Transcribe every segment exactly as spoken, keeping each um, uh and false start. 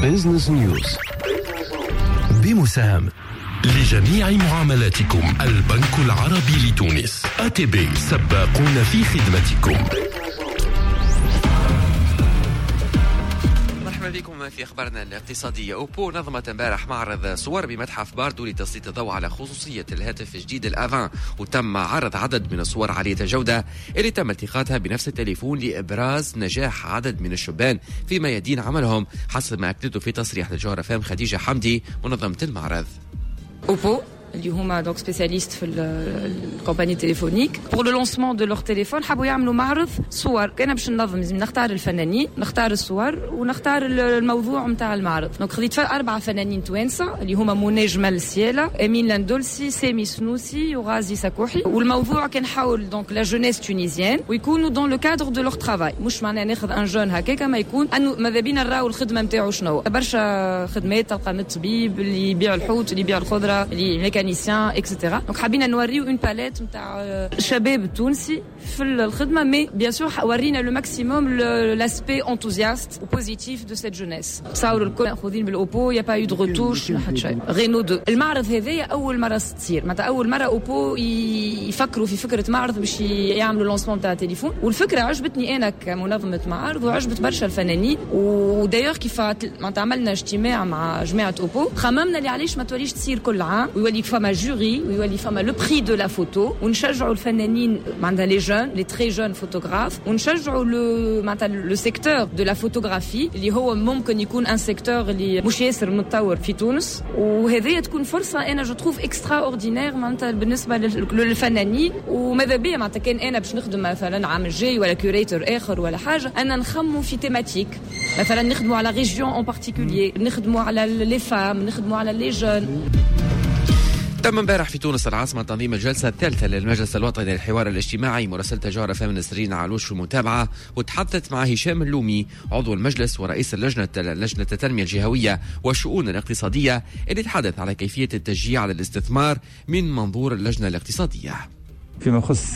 بيزنس نيوز بمساهم لجميع معاملاتكم البنك العربي لتونس. إيه تي بي سباقون في خدمتكم. مرحبا بكم في أخبارنا الاقتصادية. أوبو نظمت امبارح معرض صور بمتحف باردو لتسليط الضوء على خصوصية الهاتف الجديد الآفان، وتم عرض عدد من الصور عالية الجودة اللي تم التقاطها بنفس التليفون لإبراز نجاح عدد من الشبان في ميادين عملهم، حسب ما أكدته في تصريح لجوهر فام خديجة حمدي منظمة المعرض. أوبو اللي هما دونك سبيسياليست في الكومباني تليفونيك بور لو لونسمون دو لور تليفون حبوا يعملوا معرض صور. كان باش ننظم لازم نختار الفنانين، نختار الصور، ونختار الموضوع نتاع المعرض. دونك خديت أربعة فنانين توانسة اللي هما منى جمال سيالا، امين لاندولسي، سامي سنوسي وغازي ساكوحي. والموضوع كان حول دونك لا جونيس تونيزيان ويكونوا دون لو كادر دو لور ترافاي، مش معناه ناخذ ان جون هكاك، ما يكون انه ماذا بينا نراو الخدمه نتاعو شنو. برشا خدمات تلقى من الطبيب اللي يبيع الحوت اللي يبيع الخضره اللي اكسترا. دونك حابين نوريو اون باليت نتاع الشباب التونسي في الخدمه، مي بيان سور ورينا لو ماكسيموم لاسبي انتوزياست وبوزيتيف دو سيت جونيس. تصاوروا الكل ماخذين بالاوبو، يا با يو دو روتوش لا حتى شيء. رينو اثنين المعرض هذايا اول مره تصير، معناتها اول مره اوبو يفكروا في فكره معرض باش يعملوا لونسمون تاع تليفون، والفكره عجبتني انا كمنظمه معارض وعجبت برشا الفنانين. ودايوغ كيف معناتها عملنا اجتماع مع جماعه اوبو، خممنا اللي علاش ما توليش تصير كل عام ويولي فما جوري ويولي فما لو بري دو لا فوتو، ونشجعوا الفنانين معناتها لي جون لي تري جون فوتوغراف، ونشجعوا لو معناتها لو سيكتور دو لا فوتوغرافي اللي هو ممكن يكون ان سيكتور اللي مش ياسر متطور في تونس. وهذه تكون فرصه انا جو تروف اكسترا اوردينير معناتها بالنسبه للفنانين. وماذا بيا معناتها كان انا باش نخدم مثلا عام الجاي ولا كوريتور اخر ولا حاجه، انا نخمو في تيماتيك، مثلا نخدموا على ريجيون اون بارتيكولير، نخدموا على لي فام، نخدموا على لي جون. تم امبارح في تونس العاصمة تنظيم الجلسة الثالثة للمجلس الوطني للحوار الاجتماعي. مراسلة جوهر فام نسرين علوش في المتابعة، وتحدثت مع هشام اللومي عضو المجلس ورئيس اللجنة لجنة التنمية الجهوية والشؤون الاقتصادية، اللي تحدث على كيفية التشجيع على الاستثمار من منظور اللجنة الاقتصادية. فيما يخص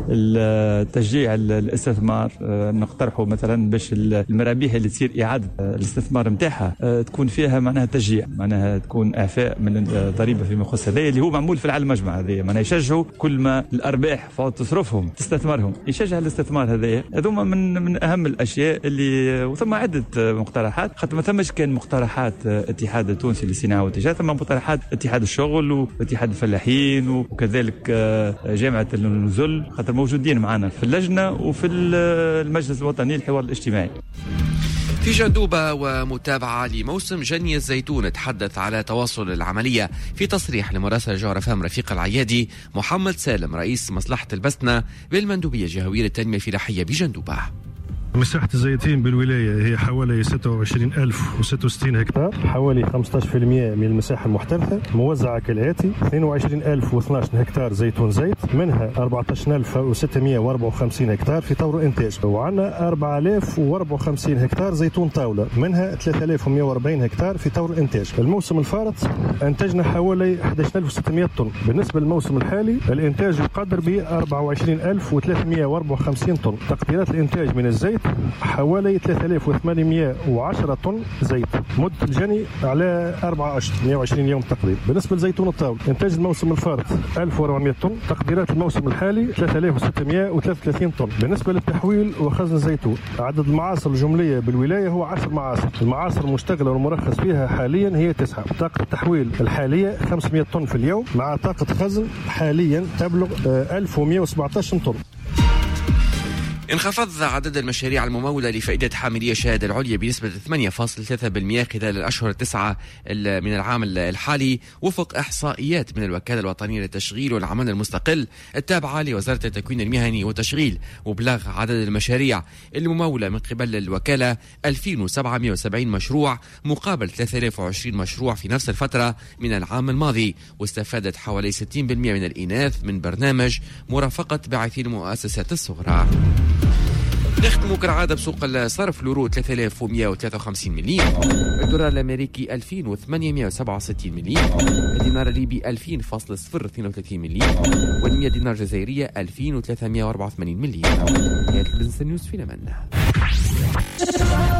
التشجيع الاستثمار، نقترحوا مثلا باش المرابيح اللي تصير إعادة الاستثمار متاعها تكون فيها معناها تشجيع، معناها تكون إعفاء من الضريبة فيما يخص هذا اللي هو معمول في العالم المجمع هذا، معناها يشجعوا كل ما الأرباح فوق تصرفهم تستثمرهم، يشجع الاستثمار هذايا. هذوما من من أهم الأشياء اللي وثم عدة مقترحات، خاطر ما ثمش كان مقترحات اتحاد التونسي للصناعة والتجارة، ثم مقترحات اتحاد الشغل واتحاد الفلاحين وكذلك جامعة النزل، خاطر موجودين معنا في اللجنة وفي المجلس الوطني للحوار الاجتماعي. في جندوبة ومتابعة لموسم جني الزيتون، تحدث على تواصل العملية في تصريح لمراسل جوهر فام رفيق العيادي محمد سالم رئيس مصلحة البسنة بالمندوبية الجهوية للتنمية الفلاحية بجندوبة. مساحة الزيتين بالولاية هي حوالي ستة وعشرين ألف وستة وستين هكتار، حوالي خمسة عشر بالمئة من المساحة المحترثة، موزعة كالآتي: اثنين وعشرين ألف واثني عشر هكتار زيتون زيت، منها أربعة عشر ألف وستمئة وأربعة وخمسين هكتار في طور إنتاج، وعندنا أربعة آلاف وأربعة وخمسين هكتار زيتون طاولة، منها ثلاثة آلاف ومئة وأربعين هكتار في طور إنتاج. الموسم الفارط أنتجنا حوالي أحد عشر ألف وستمئة طن. بالنسبة للموسم الحالي الإنتاج يقدر ب أربعة وعشرين ألف وثلاثمئة وأربعة وخمسين طن. تقديرات الإنتاج من الزيت حوالي ثلاثة آلاف وثمانمئة وعشرة طن زيت. مدة الجني على أربعة أشهر، مئة وعشرين يوم تقريبا. بالنسبة لزيتون الطاول إنتاج الموسم الفارط ألف وأربعمئة طن. تقديرات الموسم الحالي ثلاثة آلاف وستمئة وثلاثة وثلاثين طن. بالنسبة للتحويل وخزن الزيتون، عدد المعاصر الجملية بالولاية هو عشر معاصر. المعاصر المشتغلة والمرخص فيها حاليا هي تسعة. طاقة التحويل الحالية خمسمئة طن في اليوم، مع طاقة خزن حاليا تبلغ ألف ومئة وسبعة عشر طن. انخفض عدد المشاريع الممولة لفائدة حاملي الشهادة العليا بنسبة ثمانية فاصلة ثلاثة بالمئة خلال الأشهر التسعة من العام الحالي، وفق إحصائيات من الوكالة الوطنية للتشغيل والعمل المستقل التابعة لوزارة التكوين المهني والتشغيل. وبلغ عدد المشاريع الممولة من قبل الوكالة ألفين وسبعمئة وسبعين مشروع مقابل ثلاثة آلاف وعشرين مشروع في نفس الفترة من العام الماضي، واستفادت حوالي ستين بالمئة من الإناث من برنامج مرافقة باعثي المؤسسات الصغرى. نختم كالعادة بسوق الصرف. اليورو ثلاثة آلاف ومئة وثلاثة وخمسين مليم، الدولار الأمريكي ألفين وثمانمئة وسبعة وستين مليم، الدينار الليبي ألفين فاصلة صفر اثنين وثلاثين مليم، والمئة دينار جزائرية ألفين وثلاثمئة وأربعة وثمانين مليم. نهاية البزنس نيوز في الأمان.